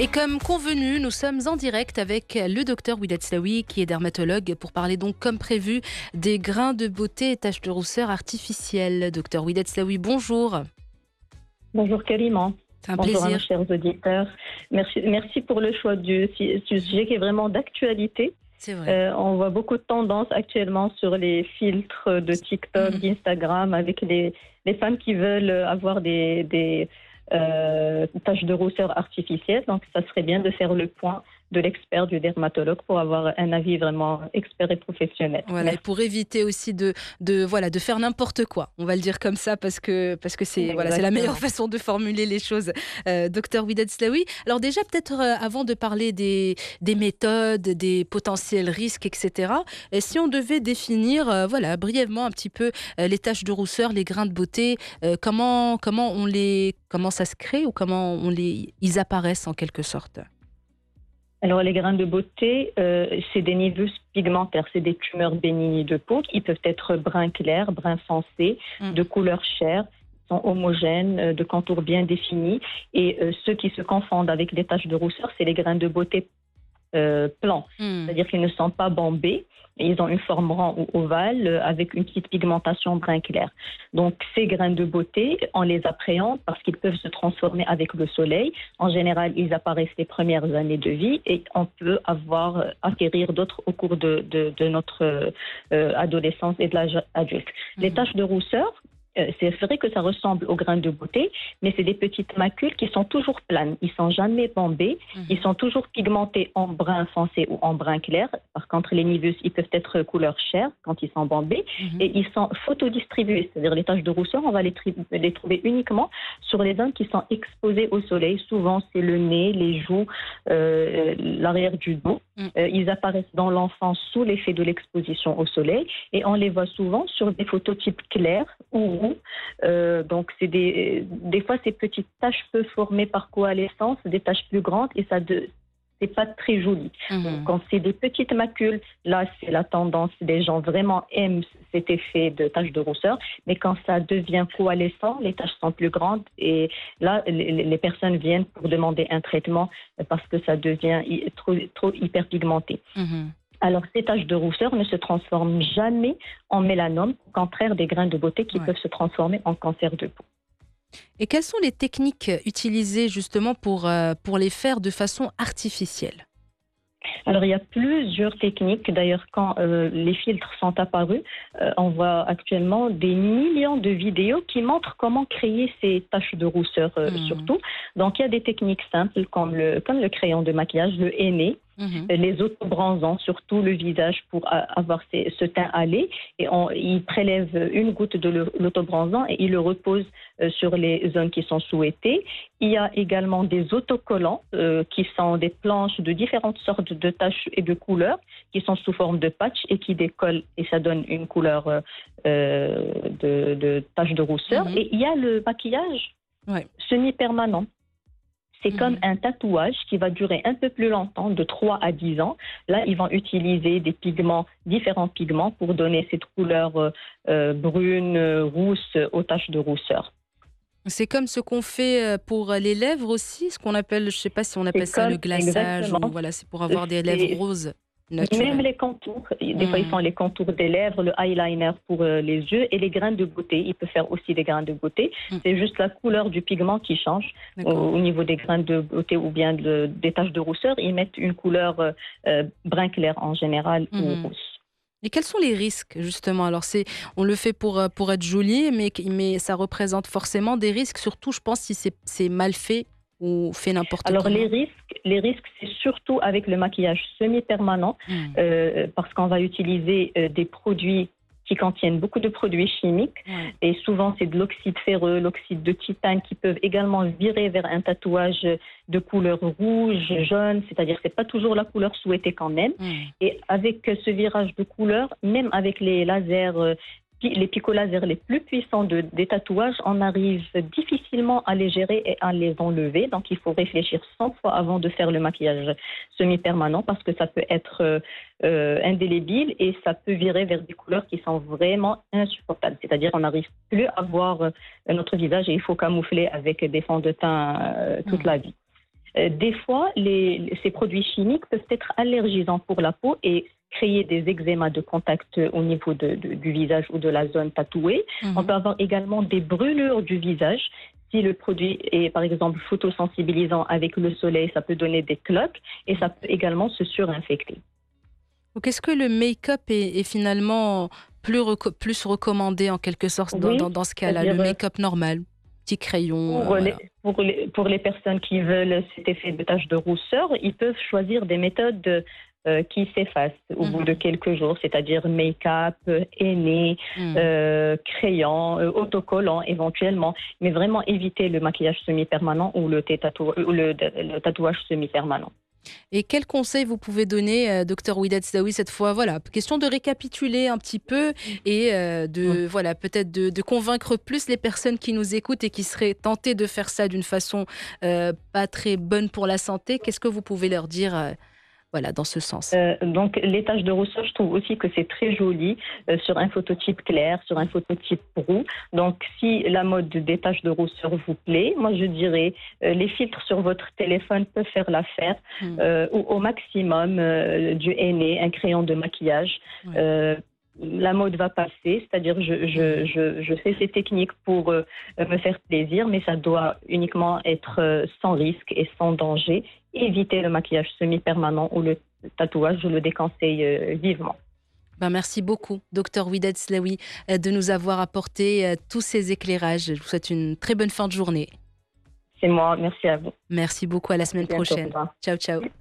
Et comme convenu, nous sommes en direct avec le docteur Ouidat Slaoui, qui est dermatologue, pour parler donc, comme prévu, des grains de beauté et taches de rousseur artificielles. Docteur Ouidat Slaoui, bonjour. Bonjour Karima. C'est un Bonjour à nos plaisir. chers auditeurs. Merci pour le choix du sujet qui est vraiment d'actualité. C'est vrai. On voit beaucoup de tendances actuellement sur les filtres de TikTok, d'Instagram, avec les femmes qui veulent avoir des taches de rousseur artificielles. Donc, ça serait bien de faire le point de l'expert, du dermatologue, pour avoir un avis vraiment expert et professionnel. Voilà, et Merci. pour éviter aussi de faire n'importe quoi. On va le dire comme ça parce que c'est la meilleure Exactement. façon de formuler les choses. Docteur Ouidat Slaoui. Alors déjà, peut-être avant de parler des méthodes, des potentiels risques, etc. Et si on devait définir, brièvement un petit peu les taches de rousseur, les grains de beauté, comment ça se crée ou comment ils apparaissent en quelque sorte. Alors, les grains de beauté, c'est des névus pigmentaires, c'est des tumeurs bénignes de peau qui peuvent être brun clair, brun foncé, de couleur chair, sont homogènes, de contours bien définis. Et ceux qui se confondent avec des taches de rousseur, c'est les grains de beauté plans, c'est-à-dire qu'ils ne sont pas bombés. Ils ont une forme rond ou ovale avec une petite pigmentation brun clair. Donc, ces grains de beauté, on les appréhende parce qu'ils peuvent se transformer avec le soleil. En général, ils apparaissent les premières années de vie et on peut acquérir d'autres au cours de notre adolescence et de l'âge adulte. Les taches de rousseur, c'est vrai que ça ressemble aux grains de beauté, mais c'est des petites macules qui sont toujours planes. Ils ne sont jamais bombés. Ils sont toujours pigmentés en brun foncé ou en brun clair. Par contre, les névus, ils peuvent être couleur chair quand ils sont bombés. Et ils sont photodistribués. C'est-à-dire les taches de rousseur, on va les trouver uniquement sur les zones qui sont exposées au soleil. Souvent, c'est le nez, les joues, l'arrière du dos. Ils apparaissent dans l'enfance sous l'effet de l'exposition au soleil. Et on les voit souvent sur des phototypes clairs ou roux. Donc, c'est des fois, ces petites taches peuvent former par coalescence des taches plus grandes et c'est pas très joli. Donc, quand c'est des petites macules, là, c'est la tendance. Les gens vraiment aiment cet effet de taches de rousseur. Mais quand ça devient coalescent, les taches sont plus grandes et là, les personnes viennent pour demander un traitement parce que ça devient trop hyperpigmenté. Alors, ces taches de rousseur ne se transforment jamais en mélanome, au contraire des grains de beauté qui peuvent se transformer en cancer de peau. Et quelles sont les techniques utilisées justement pour les faire de façon artificielle ? Alors, il y a plusieurs techniques. D'ailleurs, quand les filtres sont apparus, on voit actuellement des millions de vidéos qui montrent comment créer ces taches de rousseur surtout. Donc, il y a des techniques simples comme le crayon de maquillage, le henné, les autobronzants, surtout le visage pour avoir ce teint hâlé. Et il prélève une goutte de l'autobronzant et il le repose sur les zones qui sont souhaitées. Il y a également des autocollants qui sont des planches de différentes sortes de taches et de couleurs qui sont sous forme de patch et qui décollent et ça donne une couleur de taches de rousseur. Et il y a le maquillage semi-permanent. C'est comme un tatouage qui va durer un peu plus longtemps, de 3 à 10 ans. Là, ils vont utiliser différents pigments pour donner cette couleur brune, rousse aux taches de rousseur. C'est comme ce qu'on fait pour les lèvres aussi, ce qu'on appelle, je ne sais pas si on appelle ça le glaçage, ou voilà, c'est pour avoir des lèvres roses naturelles. Même les contours, des fois ils font les contours des lèvres, le eyeliner pour les yeux et les grains de beauté. Il peut faire aussi des grains de beauté. C'est juste la couleur du pigment qui change au niveau des grains de beauté ou bien des taches de rousseur. Ils mettent une couleur brun clair en général ou rousse. Et quels sont les risques, justement ? Alors, on le fait pour être joli, mais ça représente forcément des risques, surtout, je pense, si c'est mal fait ou fait n'importe comment. Alors, les risques, c'est surtout avec le maquillage semi-permanent, parce qu'on va utiliser des produits qui contiennent beaucoup de produits chimiques. Et souvent, c'est de l'oxyde ferreux, l'oxyde de titane qui peuvent également virer vers un tatouage de couleur rouge, jaune, c'est-à-dire que ce n'est pas toujours la couleur souhaitée quand même. Et avec ce virage de couleur, même avec les lasers, les picolasers les plus puissants des tatouages, on arrive difficilement à les gérer et à les enlever. Donc, il faut réfléchir 100 fois avant de faire le maquillage semi-permanent parce que ça peut être indélébile et ça peut virer vers des couleurs qui sont vraiment insupportables. C'est-à-dire qu'on n'arrive plus à voir notre visage et il faut camoufler avec des fonds de teint toute la vie. Des fois, ces produits chimiques peuvent être allergisants pour la peau et créer des eczémas de contact au niveau du visage ou de la zone tatouée. On Mhm. peut avoir également des brûlures du visage. Si le produit est par exemple photosensibilisant avec le soleil, ça peut donner des cloques et ça peut également se surinfecter. Donc, est-ce que le make-up est finalement plus recommandé en quelque sorte Oui, dans ce cas-là, le c'est-à-dire make-up normal, petit crayon, voilà. pour les personnes qui veulent cet effet de tache de rousseur, ils peuvent choisir des méthodes qui s'effacent au bout de Mhm. quelques jours, c'est-à-dire make-up, henné, Mhm. crayon, autocollant éventuellement, mais vraiment éviter le maquillage semi-permanent ou le tatouage semi-permanent. Et quels conseils vous pouvez donner, docteur Ouidad Slaoui, cette fois? Voilà, question de récapituler un petit peu et de voilà, peut-être de convaincre plus les personnes qui nous écoutent et qui seraient tentées de faire ça d'une façon pas très bonne pour la santé. Qu'est-ce que vous pouvez leur dire, voilà, dans ce sens? Donc, les taches de rousseur, je trouve aussi que c'est très joli sur un phototype clair, sur un phototype roux. Donc, si la mode des taches de rousseur vous plaît, moi je dirais les filtres sur votre téléphone peuvent faire l'affaire. Mmh. Ou au maximum du henné, un crayon de maquillage. Ouais. Euh, la mode va passer, c'est-à-dire Mmh. je fais ces techniques pour me faire plaisir, mais ça doit uniquement être sans risque et sans danger. Éviter le maquillage semi-permanent ou le tatouage, je le déconseille vivement. Ben, merci beaucoup, docteur Ouidad Slaoui, de nous avoir apporté tous ces éclairages. Je vous souhaite une très bonne fin de journée. C'est moi, merci à vous. Merci beaucoup, à la À très semaine bientôt, au prochaine. revoir. Ciao, ciao.